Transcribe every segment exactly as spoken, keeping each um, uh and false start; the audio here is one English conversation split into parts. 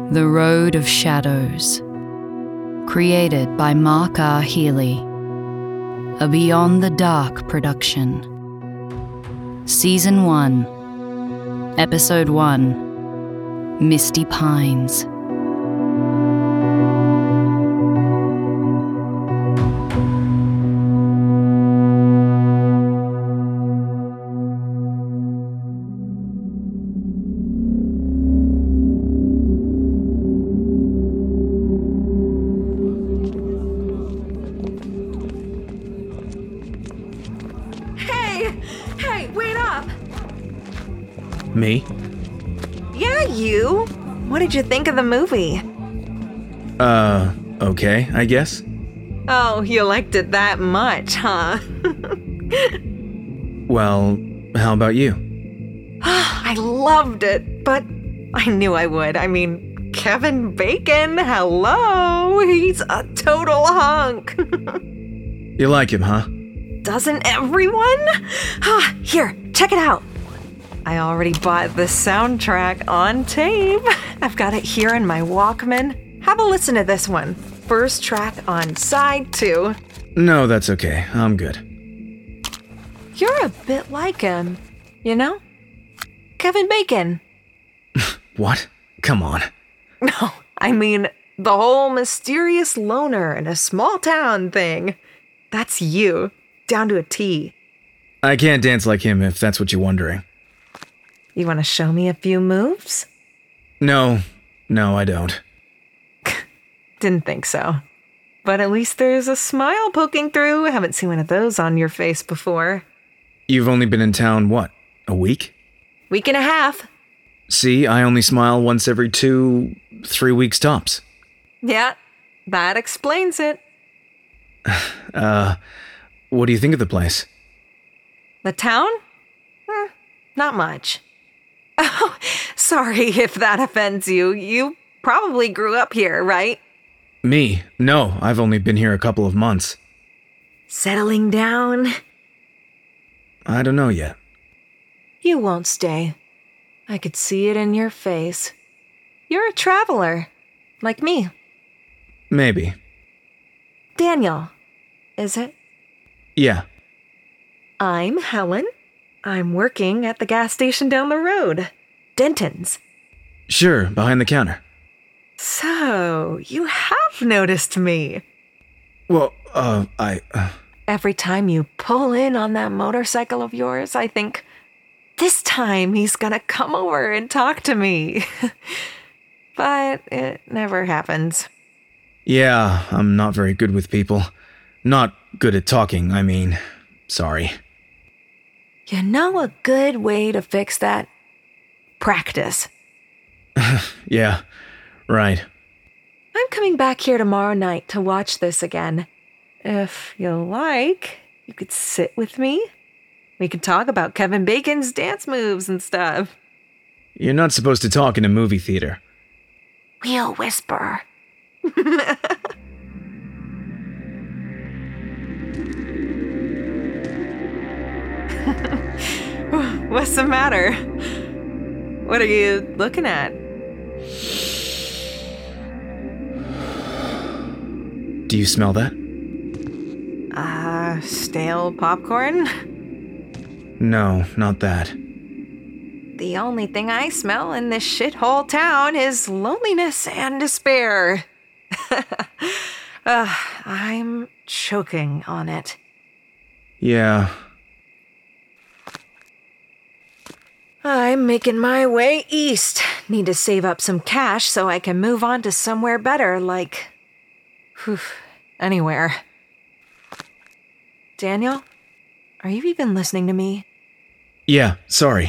The Road of Shadows. Created by Mark R. Healy. A Beyond the Dark production. Season one. Episode one. Misty Pines. Me? Yeah, you. What did you think of the movie? Uh, okay, I guess. Oh, you liked it that much, huh? Well, how about you? I loved it, but I knew I would. I mean, Kevin Bacon, hello. He's a total hunk. You like him, huh? Doesn't everyone? Here, check it out. I already bought the soundtrack on tape. I've got it here in my Walkman. Have a listen to this one. First track on side two. No, that's okay. I'm good. You're a bit like him, you know? Kevin Bacon. What? Come on. No, I mean the whole mysterious loner in a small town thing. That's you, down to a T. I can't dance like him if that's what you're wondering. You want to show me a few moves? No, no, I don't. Didn't think so. But at least there's a smile poking through. I haven't seen one of those on your face before. You've only been in town, what, a week? Week and a half. See, I only smile once every two, three weeks tops. Yeah, that explains it. uh, what do you think of the place? The town? Eh, not much. Oh, sorry if that offends you. You probably grew up here, right? Me? No, I've only been here a couple of months. Settling down? I don't know yet. You won't stay. I could see it in your face. You're a traveler, like me. Maybe. Daniel, is it? Yeah. I'm Helen. I'm working at the gas station down the road. Denton's. Sure, behind the counter. So, you have noticed me. Well, uh, I... Uh... Every time you pull in on that motorcycle of yours, I think, this time he's gonna come over and talk to me. But it never happens. Yeah, I'm not very good with people. Not good at talking, I mean. Sorry. You know a good way to fix that? Practice. Yeah, right. I'm coming back here tomorrow night to watch this again. If you like, you could sit with me. We could talk about Kevin Bacon's dance moves and stuff. You're not supposed to talk in a movie theater. We'll whisper. What's the matter? What are you looking at? Do you smell that? Uh, stale popcorn? No, not that. The only thing I smell in this shithole town is loneliness and despair. uh, I'm choking on it. Yeah. I'm making my way east. Need to save up some cash so I can move on to somewhere better, like... Whew, anywhere. Daniel? Are you even listening to me? Yeah, sorry.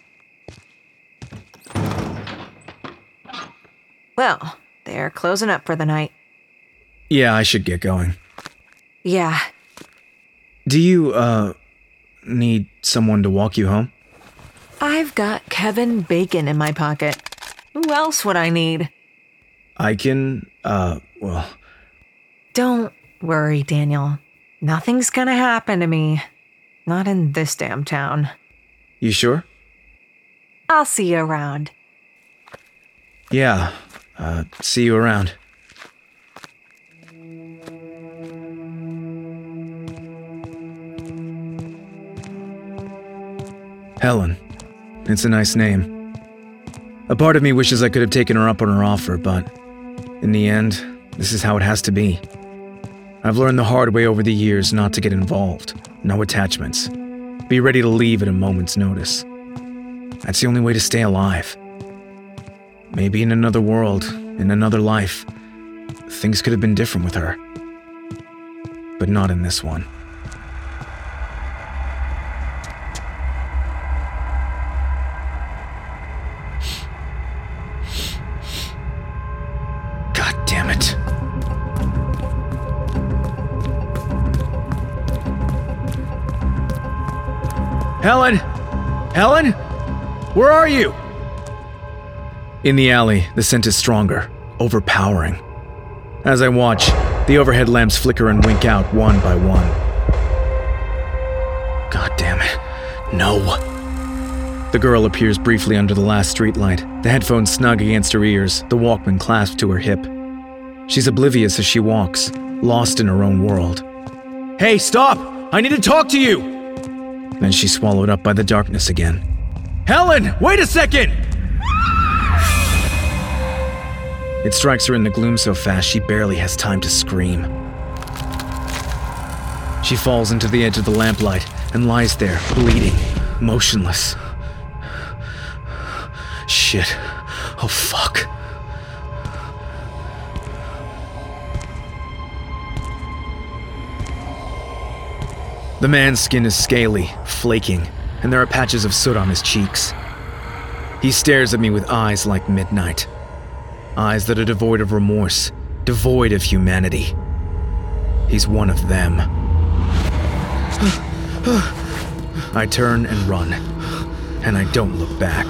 Well, they're closing up for the night. Yeah, I should get going. Yeah. Do you, uh, need someone to walk you home? I've got Kevin Bacon in my pocket. Who else would I need? I can, uh, well... Don't worry, Daniel. Nothing's gonna happen to me. Not in this damn town. You sure? I'll see you around. Yeah, Uh, see you around. Helen. It's a nice name. A part of me wishes I could have taken her up on her offer, but in the end, this is how it has to be. I've learned the hard way over the years not to get involved, no attachments. Be ready to leave at a moment's notice. That's the only way to stay alive. Maybe in another world, in another life, things could have been different with her. But not in this one. God damn it. Helen! Helen? Where are you? In the alley, the scent is stronger, overpowering. As I watch, the overhead lamps flicker and wink out one by one. God damn it. No. The girl appears briefly under the last streetlight, the headphones snug against her ears, the Walkman clasped to her hip. She's oblivious as she walks, lost in her own world. Hey, stop! I need to talk to you! Then she's swallowed up by the darkness again. Helen, wait a second! It strikes her in the gloom so fast she barely has time to scream. She falls into the edge of the lamplight and lies there, bleeding, motionless. Shit. Oh, fuck. The man's skin is scaly, flaking, and there are patches of soot on his cheeks. He stares at me with eyes like midnight. Eyes that are devoid of remorse, devoid of humanity. He's one of them. I turn and run, and I don't look back.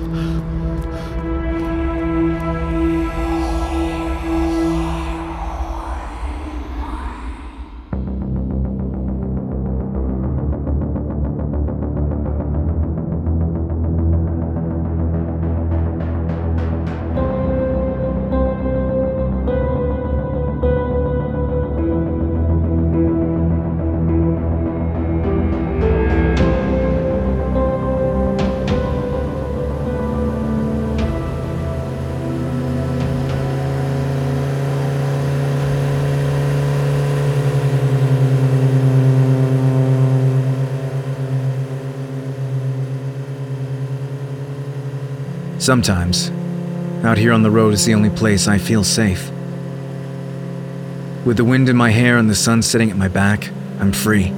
Sometimes, out here on the road is the only place I feel safe. With the wind in my hair and the sun setting at my back, I'm free.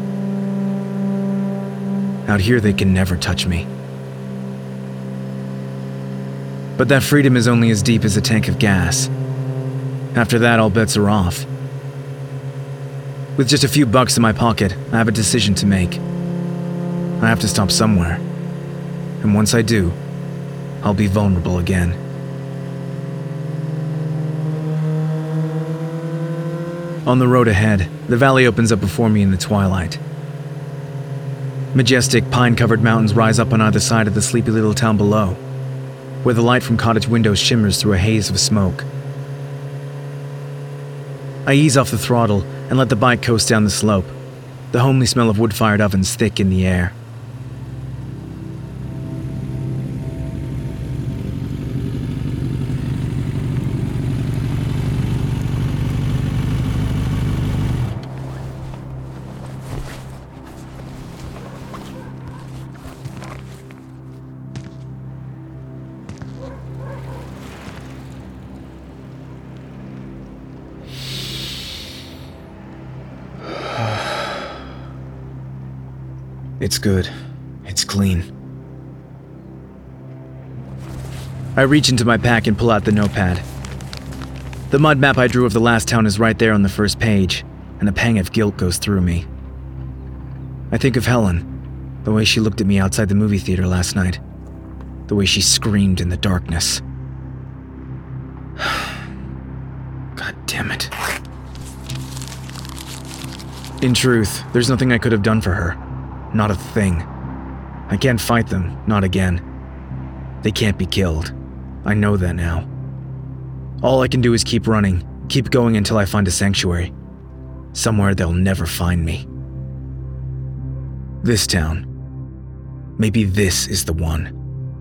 Out here they can never touch me. But that freedom is only as deep as a tank of gas. After that, all bets are off. With just a few bucks in my pocket, I have a decision to make. I have to stop somewhere. And once I do, I'll be vulnerable again. On the road ahead, the valley opens up before me in the twilight. Majestic, pine-covered mountains rise up on either side of the sleepy little town below, where the light from cottage windows shimmers through a haze of smoke. I ease off the throttle and let the bike coast down the slope, the homely smell of wood-fired ovens thick in the air. It's good. It's clean. I reach into my pack and pull out the notepad. The mud map I drew of the last town is right there on the first page, and a pang of guilt goes through me. I think of Helen, the way she looked at me outside the movie theater last night, the way she screamed in the darkness. God damn it. In truth, there's nothing I could have done for her. Not a thing. I can't fight them, not again. They can't be killed. I know that now. All I can do is keep running, keep going until I find a sanctuary. Somewhere they'll never find me. This town. Maybe this is the one.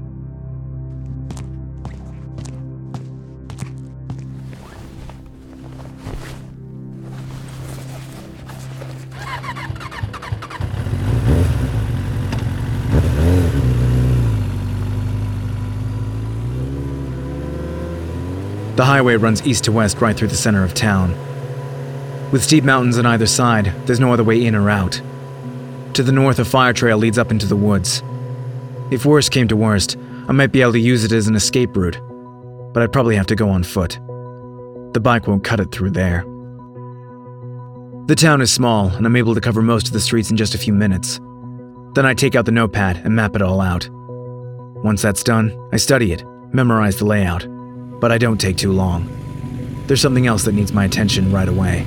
The highway runs east to west right through the center of town. With steep mountains on either side, there's no other way in or out. To the north, a fire trail leads up into the woods. If worst came to worst, I might be able to use it as an escape route, but I'd probably have to go on foot. The bike won't cut it through there. The town is small, and I'm able to cover most of the streets in just a few minutes. Then I take out the notepad and map it all out. Once that's done, I study it, memorize the layout. But I don't take too long. There's something else that needs my attention right away.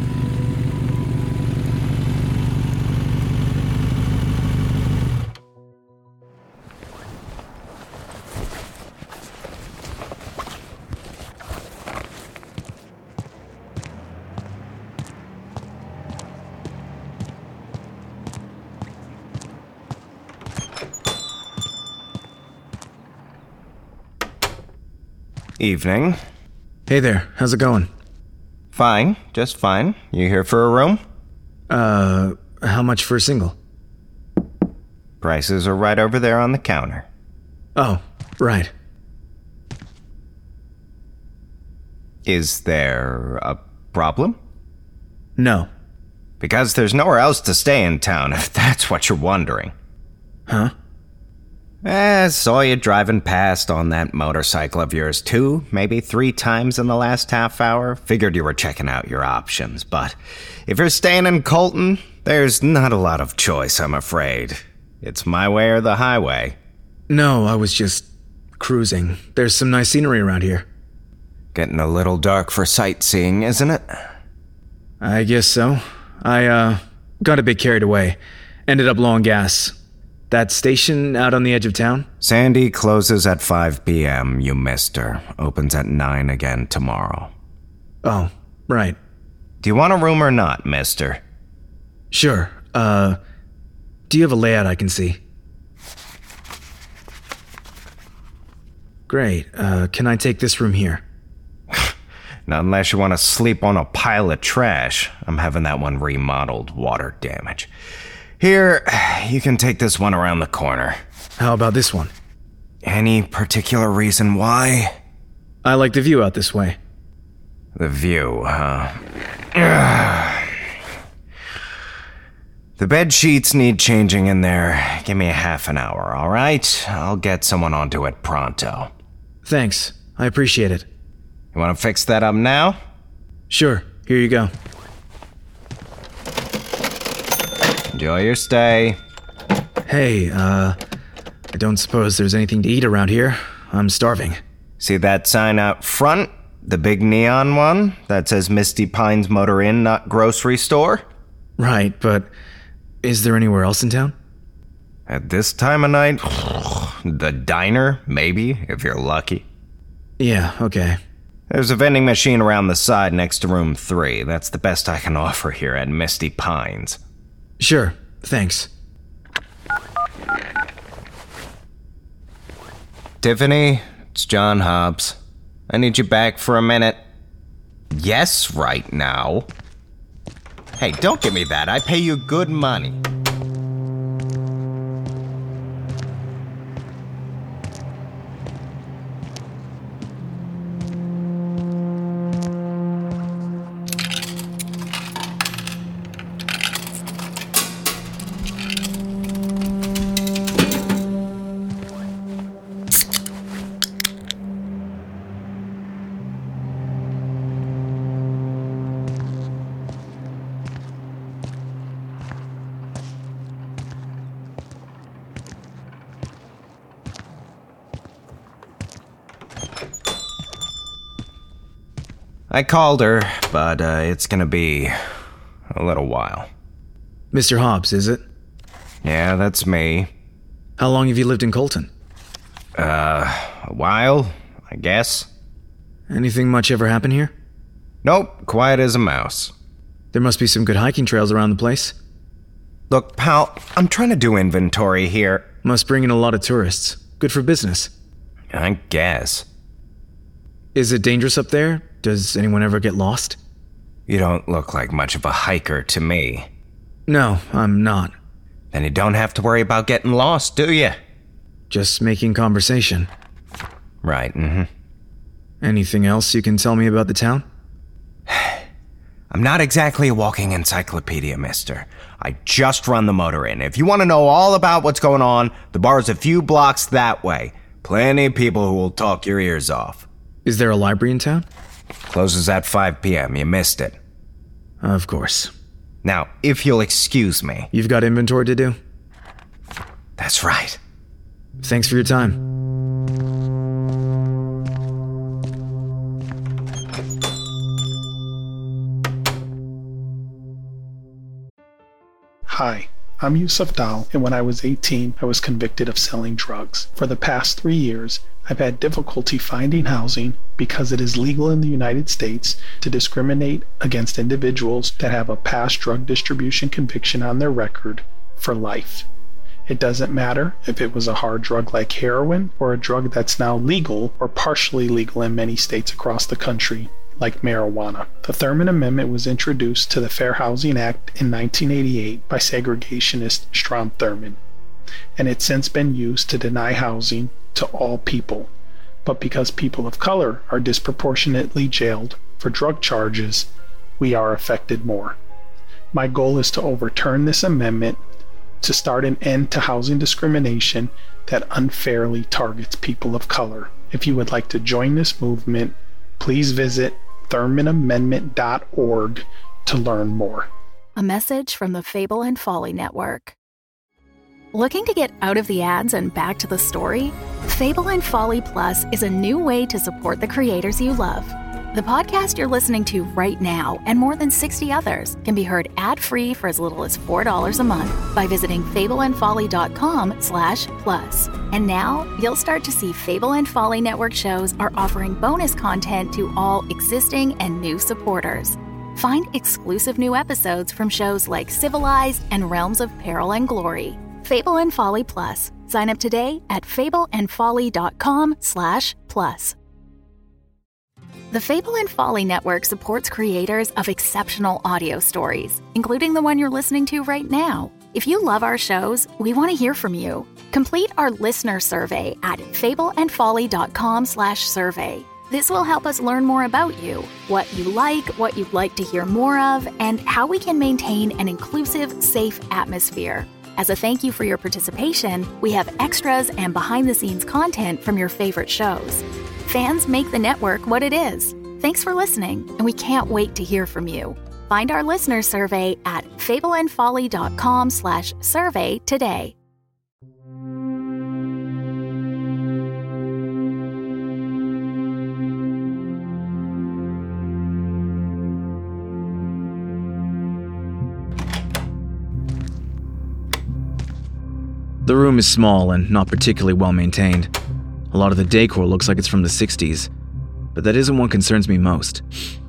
Evening. Hey there, how's it going? Fine, just fine. You here for a room? Uh, how much for a single? Prices are right over there on the counter. Oh, right. Is there a problem? No. Because there's nowhere else to stay in town, if that's what you're wondering. Huh? Eh, saw you driving past on that motorcycle of yours two, maybe three times in the last half hour. Figured you were checking out your options, but if you're staying in Colton, there's not a lot of choice, I'm afraid. It's my way or the highway. No, I was just cruising. There's some nice scenery around here. Getting a little dark for sightseeing, isn't it? I guess so. I, uh, got a bit carried away. Ended up low on gas. That station out on the edge of town? Sandy closes at five p.m., you missed her. Opens at nine again tomorrow. Oh, right. Do you want a room or not, mister? Sure. Uh, do you have a layout I can see? Great. Uh, can I take this room here? Not unless you want to sleep on a pile of trash. I'm having that one remodeled, water damage. Here, you can take this one around the corner. How about this one? Any particular reason why? I like the view out this way. The view, huh? Ugh. The bed sheets need changing in there. Give me a half an hour, all right? I'll get someone onto it pronto. Thanks. I appreciate it. You want to fix that up now? Sure. Here you go. Enjoy your stay. Hey, uh, I don't suppose there's anything to eat around here. I'm starving. See that sign out front? The big neon one that says Misty Pines Motor Inn, not grocery store? Right, but is there anywhere else in town? At this time of night, the diner, maybe, if you're lucky. Yeah, okay. There's a vending machine around the side next to room three. That's the best I can offer here at Misty Pines. Sure, thanks. Tiffany, it's John Hobbs. I need you back for a minute. Yes, right now. Hey, don't give me that. I pay you good money. I called her, but uh, it's gonna be a little while. Mister Hobbs, is it? Yeah, that's me. How long have you lived in Colton? Uh, a while, I guess. Anything much ever happen here? Nope, quiet as a mouse. There must be some good hiking trails around the place. Look, pal, I'm trying to do inventory here. Must bring in a lot of tourists. Good for business. I guess. Is it dangerous up there? Does anyone ever get lost? You don't look like much of a hiker to me. No, I'm not. Then you don't have to worry about getting lost, do you? Just making conversation. Right, mm-hmm. Anything else you can tell me about the town? I'm not exactly a walking encyclopedia, mister. I just run the motor inn. If you want to know all about what's going on, the bar's a few blocks that way. Plenty of people who will talk your ears off. Is there a library in town? Closes at five p.m. You missed it. Of course. Now, if you'll excuse me. You've got inventory to do? That's right. Thanks for your time. Hi, I'm Yusuf Dal, and when I was eighteen, I was convicted of selling drugs. For the past three years, I've had difficulty finding housing because it is legal in the United States to discriminate against individuals that have a past drug distribution conviction on their record for life. It doesn't matter if it was a hard drug like heroin or a drug that's now legal or partially legal in many states across the country, like marijuana. The Thurman Amendment was introduced to the Fair Housing Act in nineteen eighty-eight by segregationist Strom Thurmond, and it's since been used to deny housing to all people. But because people of color are disproportionately jailed for drug charges, we are affected more. My goal is to overturn this amendment to start an end to housing discrimination that unfairly targets people of color. If you would like to join this movement, please visit thurman amendment dot org to learn more. A message from the Fable and Folly Network. Looking to get out of the ads and back to the story? Fable and Folly Plus is a new way to support the creators you love. The podcast you're listening to right now and more than sixty others can be heard ad-free for as little as four dollars a month by visiting fable and folly dot com slash plus. And now you'll start to see Fable and Folly Network shows are offering bonus content to all existing and new supporters. Find exclusive new episodes from shows like Civilized and Realms of Peril and Glory. Fable and Folly Plus. Sign up today at fable and folly dot com slash plus. The Fable and Folly Network supports creators of exceptional audio stories, including the one you're listening to right now. If you love our shows, we want to hear from you. Complete our listener survey at fable and folly dot com slash survey. This will help us learn more about you, what you like, what you'd like to hear more of, and how we can maintain an inclusive, safe atmosphere. As a thank you for your participation, we have extras and behind-the-scenes content from your favorite shows. Fans make the network what it is. Thanks for listening, and we can't wait to hear from you. Find our listener survey at fable and folly dot com slash survey today. The room is small and not particularly well maintained. A lot of the decor looks like it's from the sixties, but that isn't what concerns me most.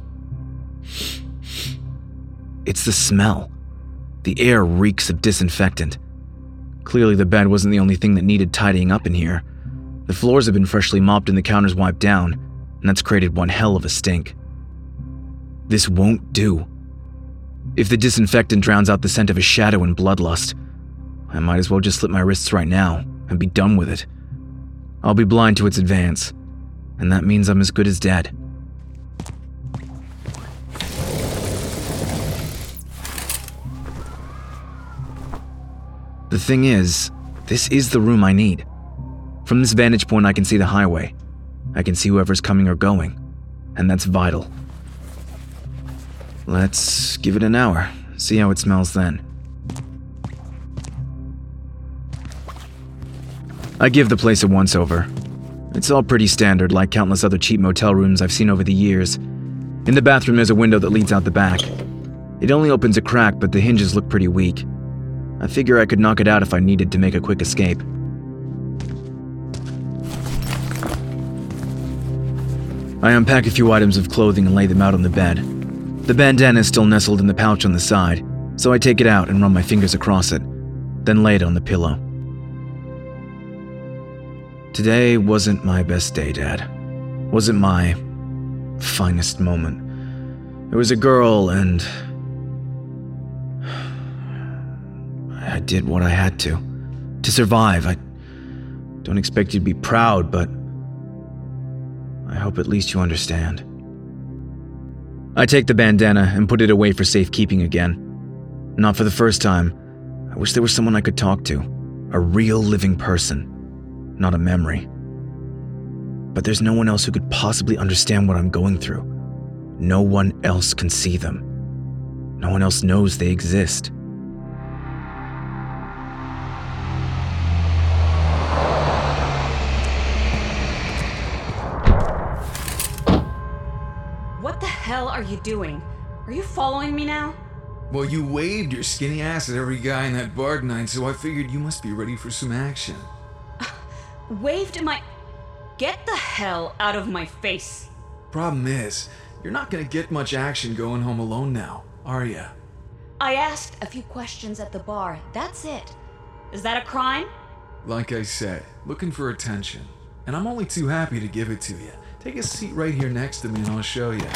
It's the smell. The air reeks of disinfectant. Clearly the bed wasn't the only thing that needed tidying up in here. The floors have been freshly mopped and the counters wiped down, and that's created one hell of a stink. This won't do. If the disinfectant drowns out the scent of a shadow and bloodlust, I might as well just slit my wrists right now and be done with it. I'll be blind to its advance, and that means I'm as good as dead. The thing is, this is the room I need. From this vantage point, I can see the highway. I can see whoever's coming or going, and that's vital. Let's give it an hour, see how it smells then. I give the place a once-over. It's all pretty standard, like countless other cheap motel rooms I've seen over the years. In the bathroom, there's a window that leads out the back. It only opens a crack, but the hinges look pretty weak. I figure I could knock it out if I needed to make a quick escape. I unpack a few items of clothing and lay them out on the bed. The bandana is still nestled in the pouch on the side, so I take it out and run my fingers across it, then lay it on the pillow. Today wasn't my best day, Dad. Wasn't my finest moment. There was a girl and I did what I had to. To survive. I don't expect you to be proud, but I hope at least you understand. I take the bandana and put it away for safekeeping again. Not for the first time. I wish there was someone I could talk to. A real living person. Not a memory. But there's no one else who could possibly understand what I'm going through. No one else can see them. No one else knows they exist. What the hell are you doing? Are you following me now? Well, you waved your skinny ass at every guy in that bar tonight, so I figured you must be ready for some action. Waved my... Get the hell out of my face. Problem is, you're not gonna get much action going home alone now, are ya? I asked a few questions at the bar, that's it. Is that a crime? Like I said, looking for attention. And I'm only too happy to give it to you. Take a seat right here next to me and I'll show you.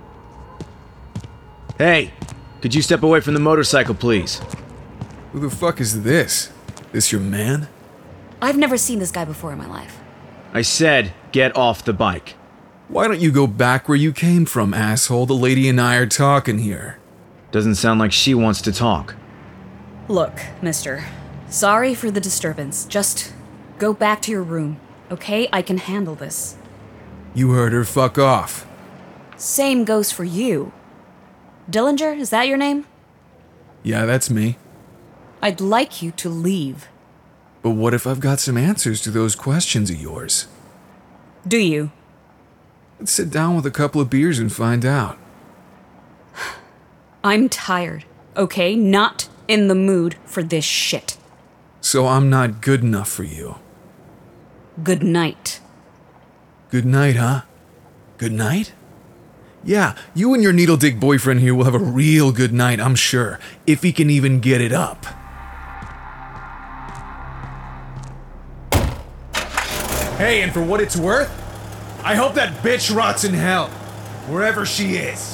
Hey, could you step away from the motorcycle, please? Who the fuck is this? This your man? I've never seen this guy before in my life. I said, get off the bike. Why don't you go back where you came from, asshole? The lady and I are talking here. Doesn't sound like she wants to talk. Look, mister. Sorry for the disturbance. Just go back to your room, okay? I can handle this. You heard her, fuck off. Same goes for you. Dillinger, is that your name? Yeah, that's me. I'd like you to leave. But what if I've got some answers to those questions of yours? Do you? Let's sit down with a couple of beers and find out. I'm tired, okay? Not in the mood for this shit. So I'm not good enough for you. Good night. Good night, huh? Good night? Yeah, you and your needle-dick boyfriend here will have a real good night, I'm sure. If he can even get it up. Hey, and for what it's worth, I hope that bitch rots in hell, wherever she is.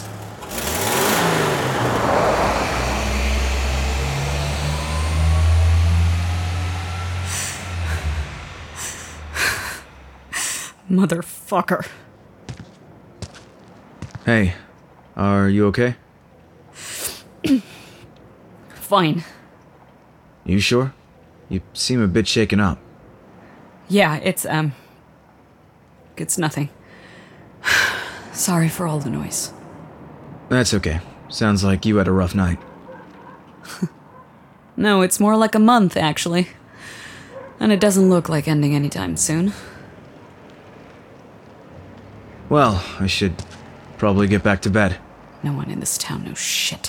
Motherfucker. Hey, are you okay? Fine. You sure? You seem a bit shaken up. Yeah, it's, um... It's nothing. Sorry for all the noise. That's okay. Sounds like you had a rough night. No, it's more like a month, actually. And it doesn't look like ending anytime soon. Well, I should probably get back to bed. No one in this town knows shit.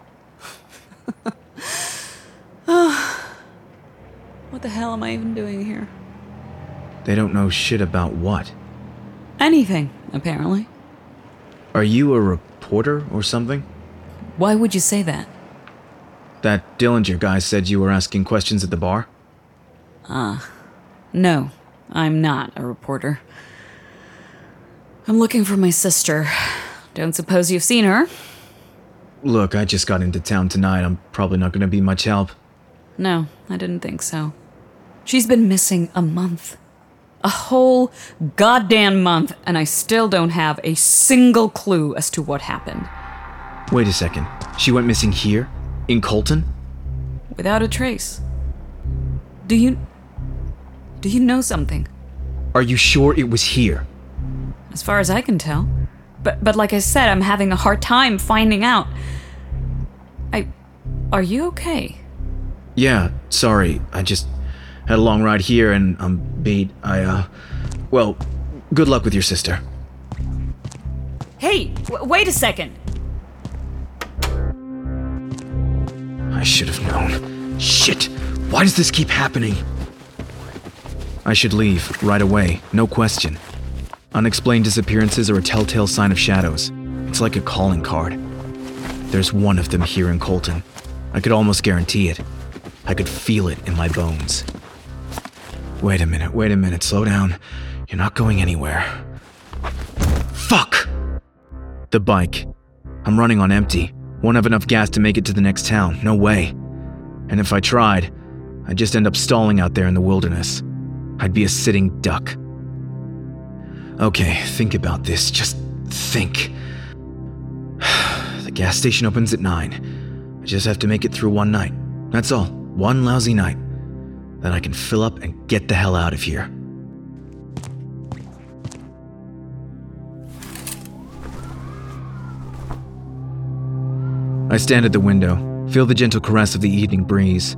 Oh, what the hell am I even doing here? They don't know shit about what? Anything, apparently. Are you a reporter or something? Why would you say that? That Dillinger guy said you were asking questions at the bar? Ah. No, I'm not a reporter. I'm looking for my sister. Don't suppose you've seen her? Look, I just got into town tonight. I'm probably not going to be much help. No, I didn't think so. She's been missing a month. A whole goddamn month, and I still don't have a single clue as to what happened. Wait a second. She went missing here? In Colton? Without a trace. Do you... Do you know something? Are you sure it was here? As far as I can tell. But but like I said, I'm having a hard time finding out. I... Are you okay? Yeah, sorry. I just had a long ride here and I'm beat. I, uh... Well, good luck with your sister. Hey, w- wait a second. I should have known. Shit! Why does this keep happening? I should leave right away, no question. Unexplained disappearances are a telltale sign of shadows. It's like a calling card. There's one of them here in Colton. I could almost guarantee it. I could feel it in my bones. Wait a minute, wait a minute, slow down. You're not going anywhere. Fuck! The bike. I'm running on empty. Won't have enough gas to make it to the next town. No way. And if I tried, I'd just end up stalling out there in the wilderness. I'd be a sitting duck. Okay, think about this. Just think. The gas station opens at nine. I just have to make it through one night. That's all. One lousy night. Then I can fill up and get the hell out of here. I stand at the window, feel the gentle caress of the evening breeze.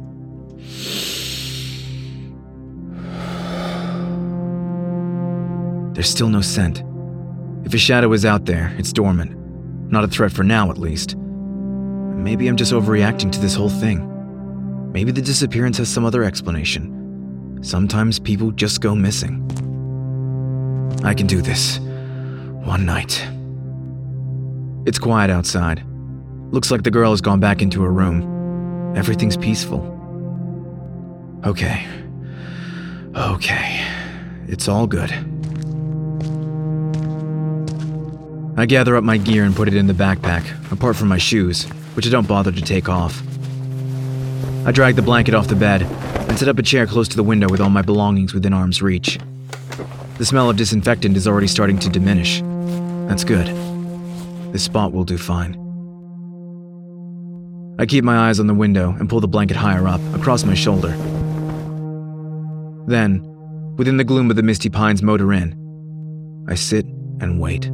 There's still no scent. If a shadow is out there, it's dormant. Not a threat for now, at least. Maybe I'm just overreacting to this whole thing. Maybe the disappearance has some other explanation. Sometimes people just go missing. I can do this. One night. It's quiet outside. Looks like the girl has gone back into her room. Everything's peaceful. Okay. Okay. It's all good. I gather up my gear and put it in the backpack, apart from my shoes, which I don't bother to take off. I drag the blanket off the bed and set up a chair close to the window with all my belongings within arm's reach. The smell of disinfectant is already starting to diminish. That's good. This spot will do fine. I keep my eyes on the window and pull the blanket higher up, across my shoulder. Then, within the gloom of the Misty Pines motor inn, I sit and wait.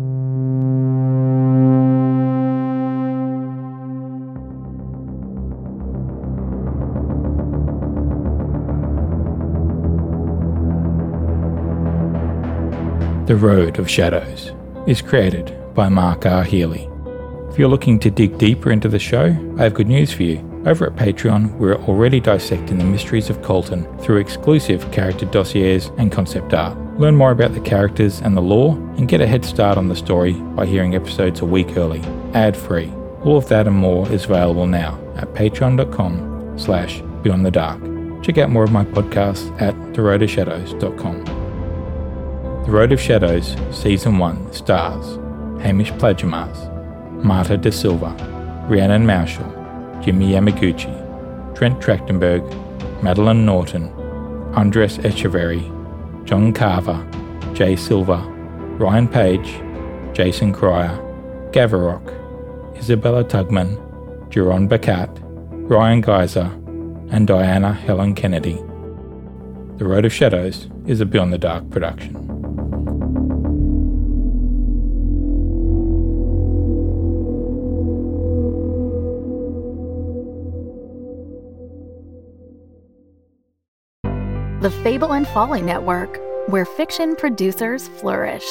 The Road of Shadows is created by Mark R. Healy. If you're looking to dig deeper into the show, I have good news for you. Over at Patreon, we're already dissecting the mysteries of Colton through exclusive character dossiers and concept art. Learn more about the characters and the lore, and get a head start on the story by hearing episodes a week early, ad-free. All of that and more is available now at patreon.com slash beyond the dark. Check out more of my podcasts at the road of shadows dot com. The Road of Shadows Season one stars Hamish Plagiamas, Marta Da Silva, Rhiannon Marshall, Jimmy Yamaguchi, Trent Trachtenberg, Madeline Norton, Andres Echeverry, John Carver, Jay Silva, Ryan Page, Jason Cryer, Gavarok, Isabella Tugman, Jerron Bacat, Ryan Geyser, and Diana Helen Kennedy. The Road of Shadows is a Beyond the Dark production. The Fable and Folly Network, where fiction producers flourish.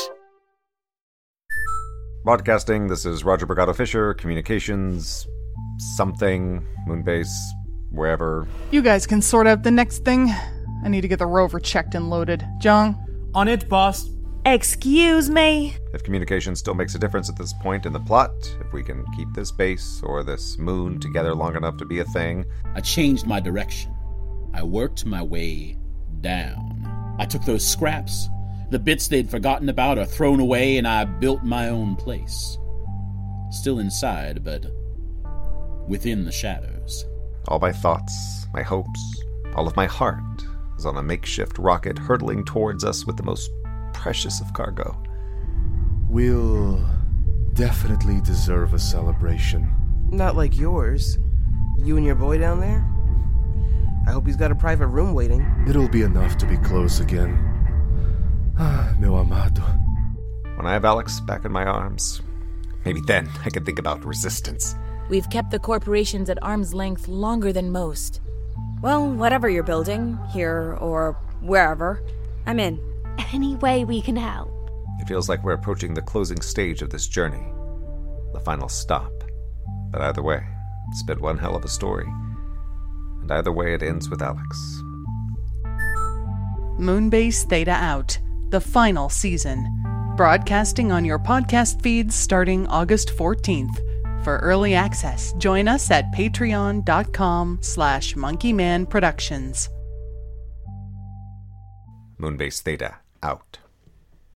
Broadcasting, this is Roger Brigado Fisher, Communications, something, Moonbase, wherever. You guys can sort out the next thing. I need to get the rover checked and loaded. Jung? On it, boss. Excuse me? If communication still makes a difference at this point in the plot, if we can keep this base or this moon together long enough to be a thing. I changed my direction. I worked my way down. I took those scraps, the bits they'd forgotten about or thrown away, and I built my own place. Still inside, but within the shadows. All my thoughts, my hopes, all of my heart is on a makeshift rocket hurtling towards us with the most precious of cargo. We'll definitely deserve a celebration. Not like yours. You and your boy down there? I hope he's got a private room waiting. It'll be enough to be close again. Ah, meu amado. When I have Alex back in my arms, maybe then I can think about resistance. We've kept the corporations at arm's length longer than most. Well, whatever you're building, here or wherever, I'm in. Any way we can help. It feels like we're approaching the closing stage of this journey. The final stop. But either way, it's been one hell of a story. And either way, it ends with Alex. Moonbase Theta out. the final season, broadcasting on your podcast feeds starting August fourteenth. For early access, join us at patreon.com slash monkeymanproductions. Moonbase Theta, out.